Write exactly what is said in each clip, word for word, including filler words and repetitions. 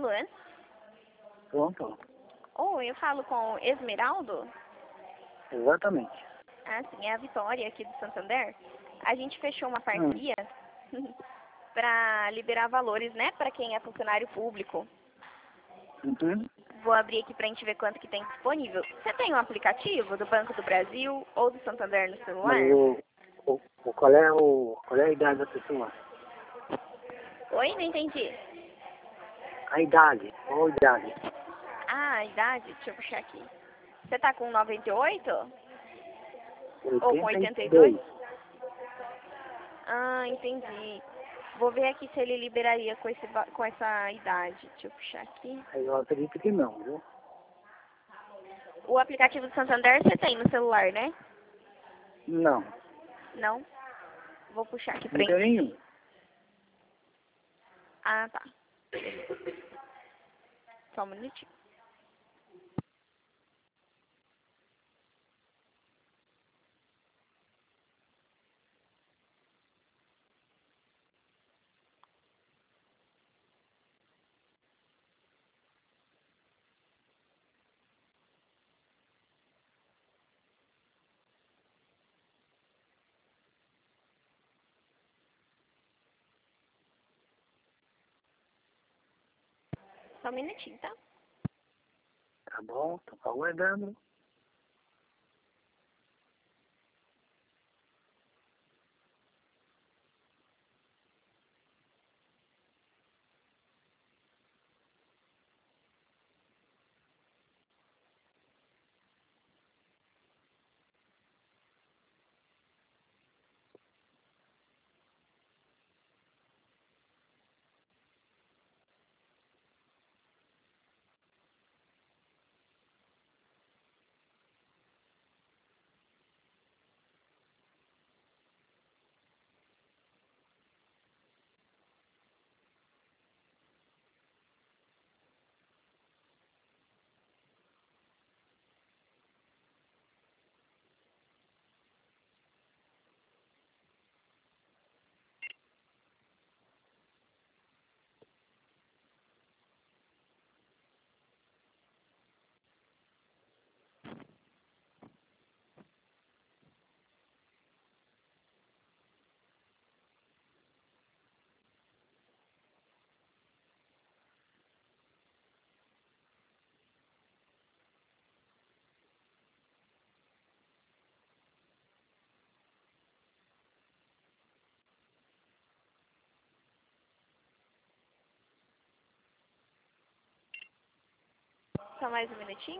Luan? Pronto. Oi, eu falo com Esmeraldo? Exatamente. Ah, sim, é a Vitória aqui do Santander. A gente fechou uma parceria para liberar valores, né, para quem é funcionário público. Uhum. Vou abrir aqui pra gente ver quanto que tem disponível. Você tem um aplicativo do Banco do Brasil ou do Santander no celular? Mas o, o, o, qual, é o, qual é a idade da pessoa? Oi, não entendi. A idade. Qual a idade? Ah, a idade? Deixa eu puxar aqui. Você tá com noventa e oito? Ou com oitenta oitenta e e dois? dois. Ah, entendi. Vou ver aqui se ele liberaria com, esse, va- com essa idade. Deixa eu puxar aqui. Eu acredito que não, viu? O aplicativo do Santander você tem no celular, né? Não. Não? Vou puxar aqui pra Não tem gente. nenhum. Ah, tá. Só um minutinho. Só um minutinho, tá? Tá bom, tô aguardando. Só mais um minutinho.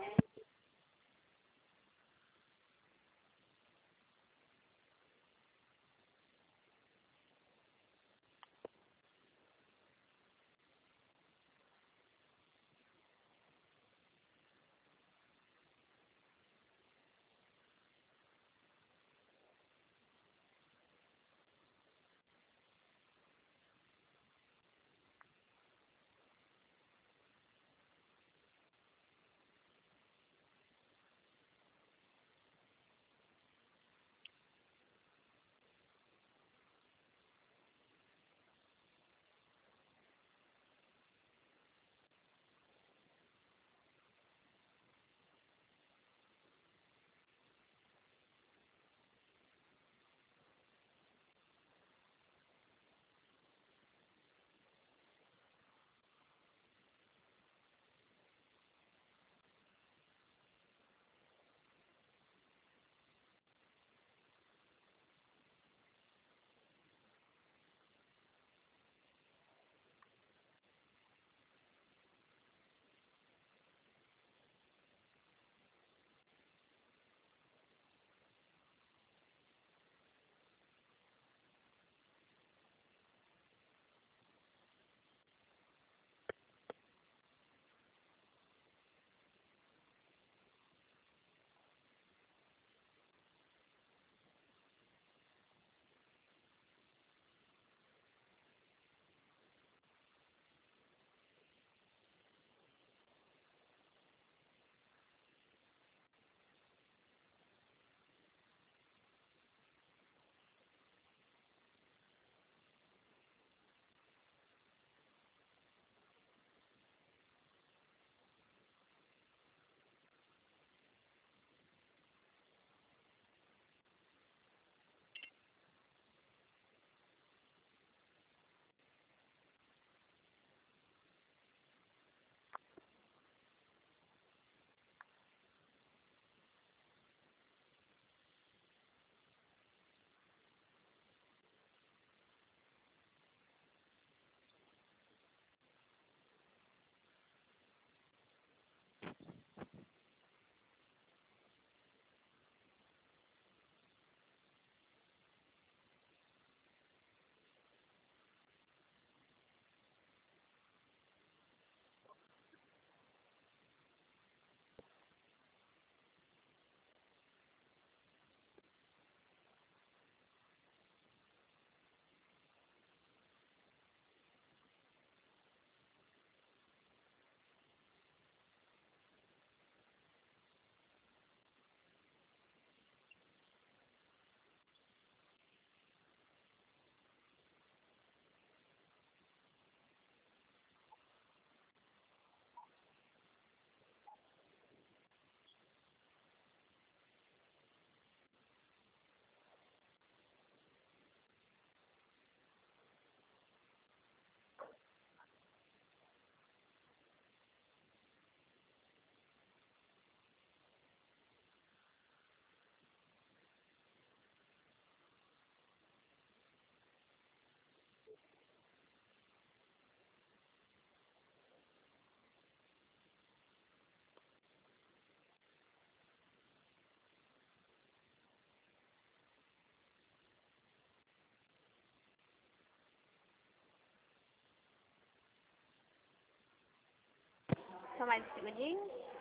Só mais um segundinho.